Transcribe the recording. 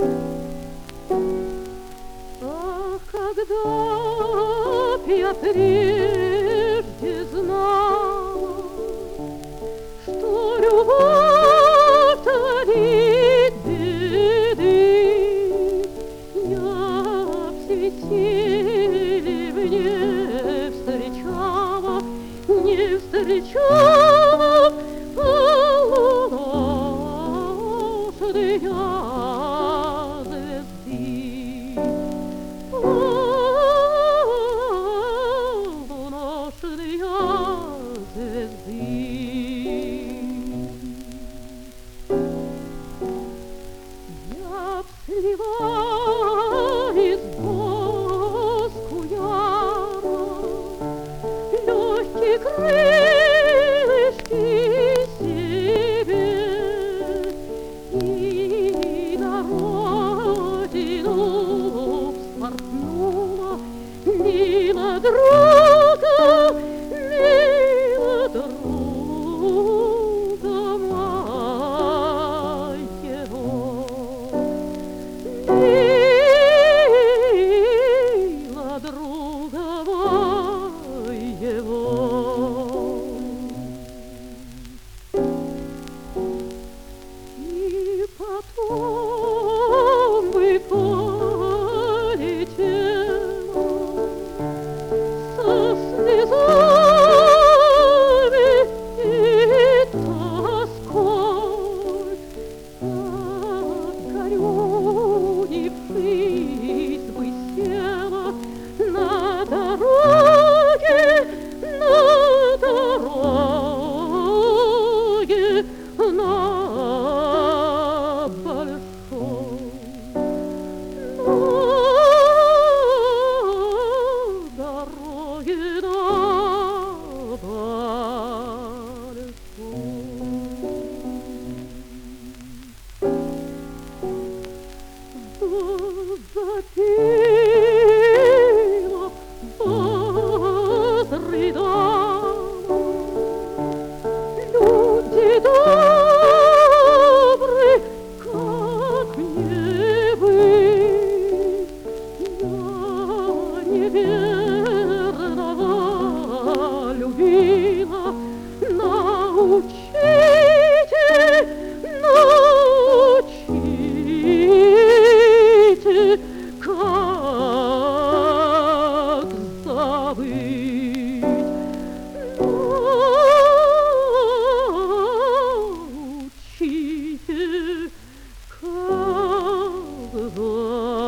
Ах, когда б я прежде знала, что любовь творит беды, я в светиле не встречала, не встречала полуношные звезды. Полуношные звезды. Я б сливаясь в воску яро, легкие крылышки себе и на родину вспорхнула, мимо друга моего. Мила друга моего. И потом бы полетела со слезами и тоской, как горюнившись бы села на дороге, на дороге, на большой, на дороге, на большой. Запела, возрыдала, люди добрые, как мне быть? Я неверного любила, научите, научите, как забыть? Научите, как забыть?